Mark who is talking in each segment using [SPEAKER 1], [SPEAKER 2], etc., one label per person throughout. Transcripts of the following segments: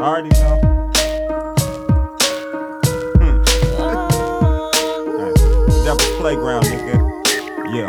[SPEAKER 1] already know. Devil's Playground, nigga. Yeah.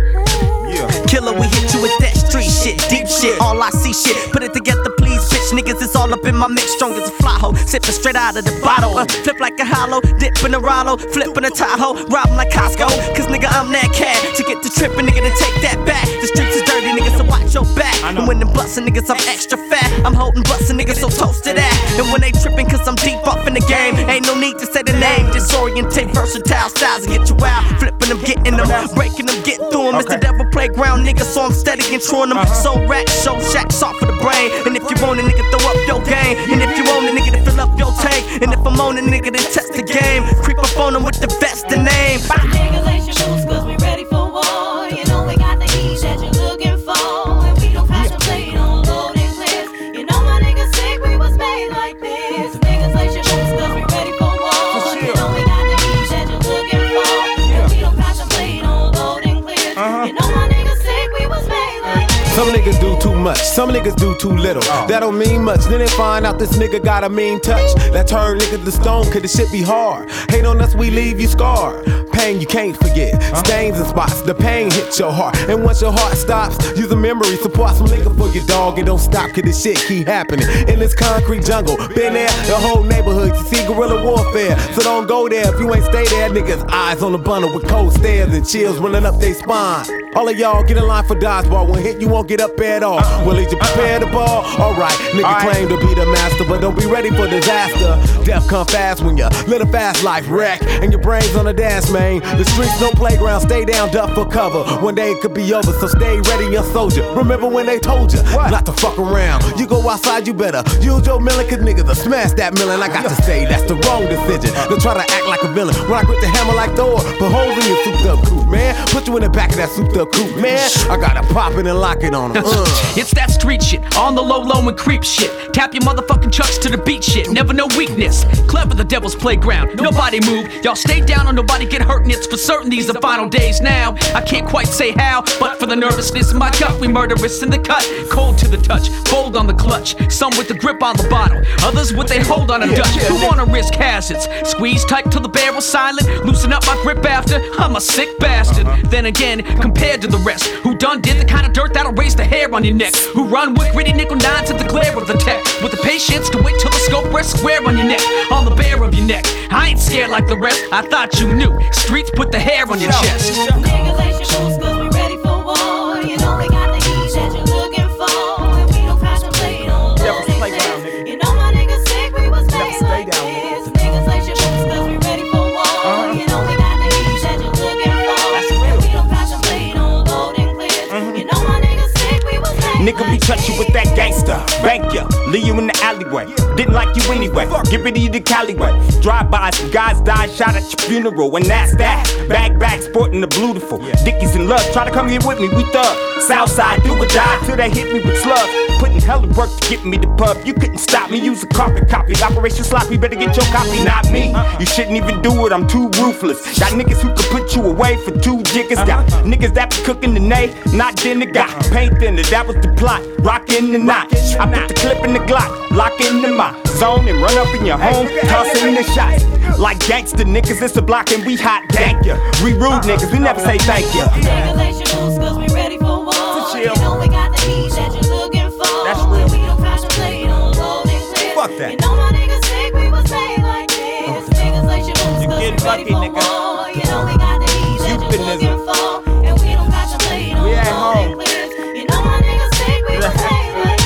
[SPEAKER 2] Killer, we hit you with that street shit, deep shit, all I see shit. Put it together, please, bitch. Niggas, it's all up in my mix, strong as a fly hoe. Sipping straight out of the bottle. Flip like a hollow, dip in a Rollo, flip in a Tahoe, rob like Costco. Cause nigga, I'm that cat. To get the trippin', nigga, to take that back. The streets is dirty, nigga, so watch your back. And when them bustin' niggas, I'm extra fat. I'm holding bustin' niggas, so toast to that. And when they trippin', cause I'm deep off in the game, ain't no need to say the name. Disorientate, versatile styles and get you out. Flipping them, getting them, breaking them, getting through them. It's the Devil Playground, nigga, so I'm steady controlling them. So rack, show, shack, soft for the brain. And if you want a nigga, throw up your game. And if you want a nigga to fill up your tank. And if I'm on a nigga, then test the game. Creep up on them with the best the name.
[SPEAKER 3] Nigga, lace your boots, cause we ready for war. You know we got the heat that you're looking for. And we don't contemplate on loading clips. You know my niggas sick, we was made like this. Niggas, lace your boots, cause we ready for war. You know we got the heat that you're looking for. And we don't contemplate on loading clips. You know my niggas sick, we was made like this.
[SPEAKER 4] Some niggas do too much, some niggas do too little. That don't mean much, then they find out this nigga got a mean touch. That turn niggas to stone, cause the shit be hard. Hate on us, we leave you scarred. Pain you can't forget, stains and spots, the pain hits your heart. And once your heart stops, use a memory, support some liquor for your dog. And don't stop, cause this shit keep happening. In this concrete jungle, been there, the whole neighborhood, you see guerrilla warfare. So don't go there if you ain't stay there, niggas. Eyes on the bundle with cold stares and chills running up they spine. All of y'all get in line for dodgeball, one hit you won't get up at all. Well, either prepare the ball, alright. Nigga claim to be the master, but don't be ready for disaster. Death come fast when you live a fast life wreck. And your brain's on the dash, man. The streets no playground, stay down, duck for cover. One day it could be over, so stay ready, young soldier. Remember when they told you not to fuck around. You go outside, you better use your millin', cause niggas will smash that millin'. I got to say, that's the wrong decision. Don't try to act like a villain. When I grip the hammer like Thor, put holes in your souped up coupe, man. Put you in the back of that souped up coupe, man. I gotta pop it and lock it on them.
[SPEAKER 5] It's that street shit, on the low and creep shit. Tap your motherfucking chucks to the beat shit, never no weakness. Clever, the Devil's Playground, nobody move. Y'all stay down or nobody get hurt, and it's for certain these are final days now. I can't quite say how, but for the nervousness in my gut, we murderous in the cut. Cold to the touch, bold on the clutch. Some with the grip on the bottle, others with their hold on a Dutch. Who wanna risk hazards? Squeeze tight till the barrel's silent. Loosen up my grip after, I'm a sick bastard. Then again, compared to the rest, who done did the kind of dirt that'll raise the hair on your neck. Who run with gritty nickel nine to the glare of the tech. With the patience to wait till the scope rests square on your neck, on the bare of your neck. I ain't scared like the rest, I thought you knew. Streets put the hair on your chest.
[SPEAKER 3] Nigga, lace your boots, cause we ready for war. You know we got the heat that you're looking for. And we don't contemplate on loading clips. You know my niggas sick, we was made like this. Niggas, lace your boots, cause we ready for war. You know we got the heat that you're looking for. And we don't contemplate on loading clips. You know my niggas sick, we was made
[SPEAKER 1] Nigga, we touch you with that gangster. Bank ya, leave you in the alleyway. Didn't like you anyway. Get rid of you the Callaway. Drive-bys, guys died, shot at your funeral, and that's that. Bag, sporting the beautiful. Dickies and love, try to come here with me, we thug. Southside, do or die till they hit me with slugs. Putting hella work to get me the pub. You couldn't stop me, use a carpet copy. Operation Sloppy, better get your copy, not me. You shouldn't even do it, I'm too ruthless. Got niggas who could put you away for 2 jiggers. Got niggas that be cooking the nay, not dinner. Got paint thinner, that was the plot. Rockin' the knot. I put the clip in the Glock, lock into my zone and run up in your home, tossing the shots. Like gangster niggas, it's a block and we hot, thank ya. We rude niggas, we never say thank ya.
[SPEAKER 3] Nigga, lace your boots, cause we ready for war. You know we got the heat that you're looking for.
[SPEAKER 1] That's real.
[SPEAKER 3] And we don't contemplate on loading clips.
[SPEAKER 1] Fuck that.
[SPEAKER 3] You know my niggas sick, we was made like this. Niggas, lace your boots, cause we ready
[SPEAKER 1] lucky,
[SPEAKER 3] for
[SPEAKER 1] nigga.
[SPEAKER 3] war. You know we got the heat that you're looking for. And we don't contemplate on loading clips. You know my niggas sick, we was made like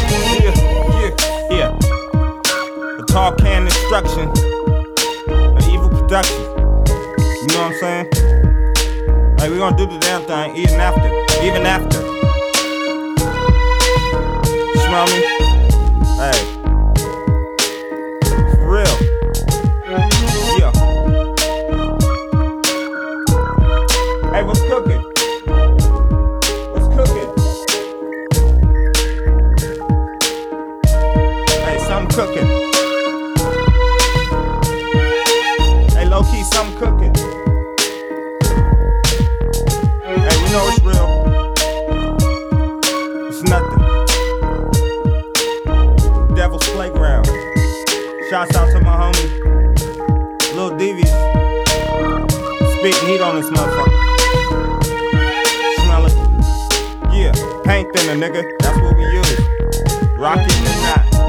[SPEAKER 3] this.
[SPEAKER 1] Yeah. The tall can instruction, an evil production. You know what I'm saying? Hey, we gonna do the damn thing even after. You smell me? Hey. For real. Yeah. Hey, what's cooking? Hey, something cooking. Hey, low key, something cooking. Hey, we know it's real. It's nothing. on this motherfucker. Smell it? Yeah, paint thinner, nigga. That's what we use. Rock it or not.